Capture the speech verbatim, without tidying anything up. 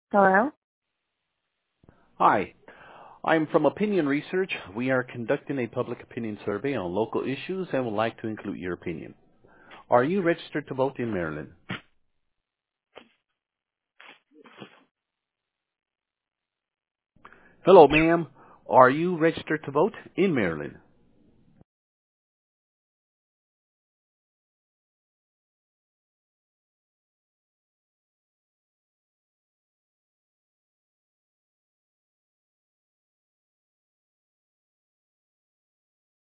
Hello? Hi, I'm from Opinion Research. We are conducting a public opinion survey on local issues and would like to include your opinion. Are you registered to vote in Maryland? Hello, ma'am. Are you registered to vote in Maryland?